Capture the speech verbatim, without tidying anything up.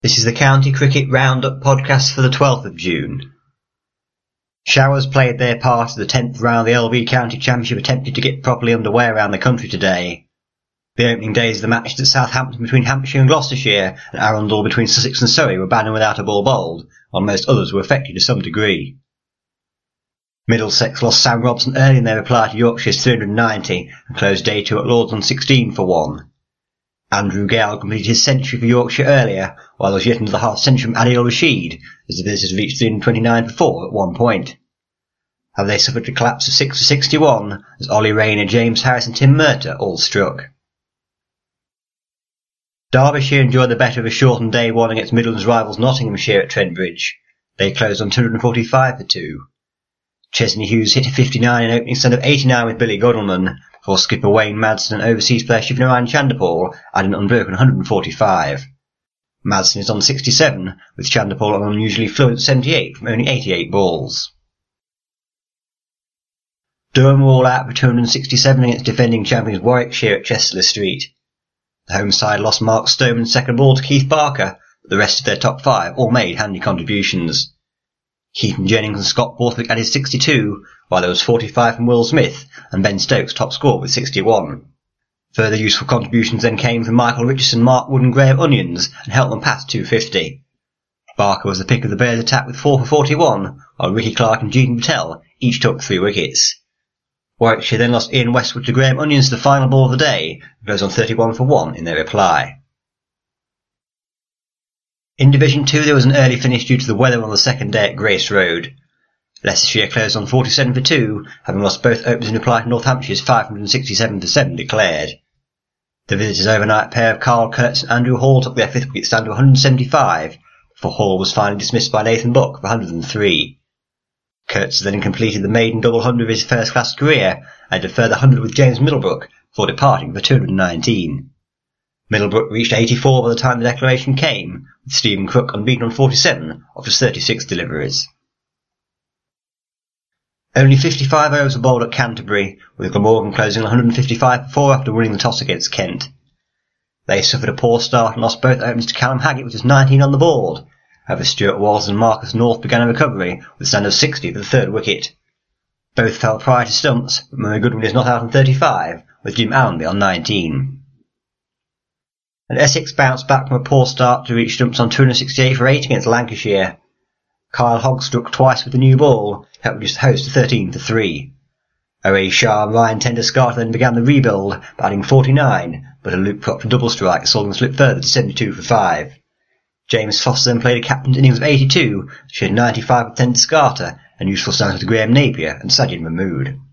This is the County Cricket Roundup podcast for the twelfth of June. Showers played their part as the tenth round of the L V County Championship attempted to get properly underway around the country today. The opening days of the matches at Southampton between Hampshire and Gloucestershire and Arundel between Sussex and Surrey were banned without a ball bowled, while most others were affected to some degree. Middlesex lost Sam Robson early in their reply to Yorkshire's three hundred ninety and closed day two at Lords on sixteen for one. Andrew Gale completed his century for Yorkshire earlier, while there was yet another half-century from Adil Rashid, as the visitors reached three hundred twenty-nine for four at one point. Have they suffered a collapse of six for sixty-one, as Ollie Rayner, James Harris and Tim Murtagh all struck. Derbyshire enjoyed the better of a shortened day one against Midlands rivals Nottinghamshire at Trent Bridge. They closed on two hundred forty-five for two. Chesney Hughes hit a fifty-nine in opening stand of eighty-nine with Billy Godalman, before skipper Wayne Madsen and overseas player Shivnarine Chanderpaul added an unbroken one hundred forty-five. Madsen is on sixty-seven, with Chanderpaul on an unusually fluent seventy-eight from only eighty-eight balls. Durham were all out for two hundred sixty-seven against defending champions Warwickshire at Chester Street. The home side lost Mark Stoneman's second ball to Keith Barker, but the rest of their top five all made handy contributions. Keaton Jennings and Scott Borthwick added sixty-two, while there was forty-five from Will Smith, and Ben Stokes top scored with sixty-one. Further useful contributions then came from Michael Richardson, Mark Wood and Graham Onions, and helped them past two fifty. Barker was the pick of the Bears attack with four for forty-one, while Ricky Clark and Jeetan Patel each took three wickets. Warwickshire then lost Ian Westwood to Graham Onions to the final ball of the day, and goes on thirty-one for one in their reply. In Division two there was an early finish due to the weather on the second day at Grace Road. Leicestershire closed on forty-seven for two, having lost both openers in reply to Northampshire's five hundred sixty-seven for seven declared. The visitors' overnight pair of Carl Kurtz and Andrew Hall took their fifth wicket stand to one hundred seventy-five, before Hall was finally dismissed by Nathan Buck for one hundred three. Kurtz then completed the maiden double hundred of his first-class career, and added a further hundred with James Middlebrook, before departing for two hundred nineteen. Middlebrook reached eighty-four by the time the declaration came, with Stephen Crook unbeaten on forty-seven of his thirty-six deliveries. Only fifty-five overs were bowled at Canterbury, with Glamorgan closing one hundred fifty-five for four after winning the toss against Kent. They suffered a poor start and lost both openers to Callum Haggett with just nineteen on the board. However, Stuart Walls and Marcus North began a recovery with a stand of sixty for the third wicket. Both fell prior to stumps, but Murray Goodwin is not out on thirty-five, with Jim Allenby on nineteen. And Essex bounced back from a poor start to reach stumps on two hundred sixty-eight for eight against Lancashire. Kyle Hogg struck twice with the new ball, helped reduce the host to thirteen for three. O A Shah and Ryan Tender-Scarter then began the rebuild, batting forty-nine, but a Luke Proctor double strike saw them slip further to seventy-two for five. James Foster then played a captain's innings of eighty-two, shared ninety-five with Tender-Scarter, and useful stands with Graham Napier and Sajid Mahmood.